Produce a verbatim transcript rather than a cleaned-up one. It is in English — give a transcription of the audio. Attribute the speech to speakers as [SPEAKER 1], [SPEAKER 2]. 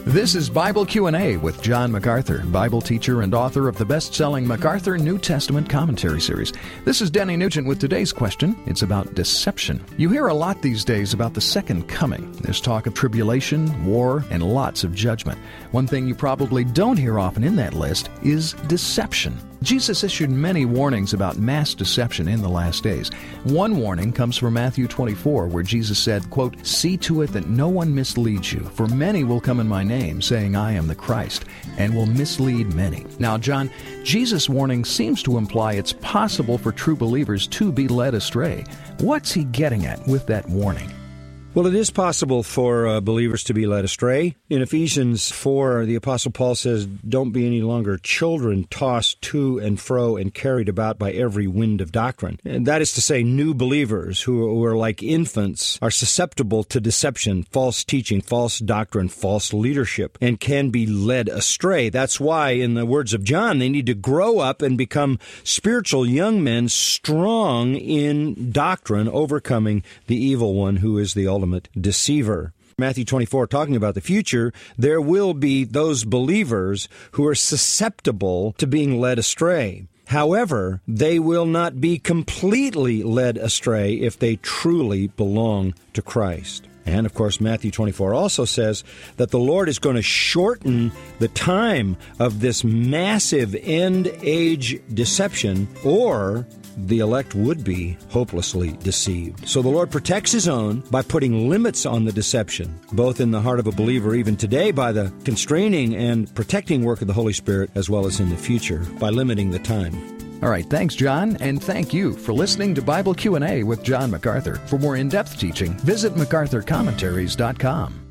[SPEAKER 1] This is Bible Q and A with John MacArthur, Bible teacher and author of the best-selling MacArthur New Testament Commentary Series. This is Denny Nugent with today's question. It's about deception. You hear a lot these days about the second coming. There's talk of tribulation, war, and lots of judgment. One thing you probably don't hear often in that list is deception. Jesus issued many warnings about mass deception in the last days. One warning comes from Matthew twenty-four, where Jesus said, quote, "See to it that no one misleads you, for many will come in my name, saying, I am the Christ, and will mislead many." Now, John, Jesus' warning seems to imply it's possible for true believers to be led astray. What's he getting at with that warning?
[SPEAKER 2] Well, it is possible for uh, believers to be led astray. In Ephesians four, the Apostle Paul says, "Don't be any longer children tossed to and fro and carried about by every wind of doctrine." And that is to say, new believers who are, who are like infants are susceptible to deception, false teaching, false doctrine, false leadership, and can be led astray. That's why, in the words of John, they need to grow up and become spiritual young men, strong in doctrine, overcoming the evil one who is the ultimate deceiver. Matthew twenty-four, talking about the future, there will be those believers who are susceptible to being led astray. However, they will not be completely led astray if they truly belong to Christ. And, of course, Matthew twenty-four also says that the Lord is going to shorten the time of this massive end-age deception, or the elect would be hopelessly deceived. So the Lord protects His own by putting limits on the deception, both in the heart of a believer even today by the constraining and protecting work of the Holy Spirit, as well as in the future by limiting the time.
[SPEAKER 1] All right, thanks, John, and thank you for listening to Bible Q and A with John MacArthur. For more in-depth teaching, visit macarthur commentaries dot com.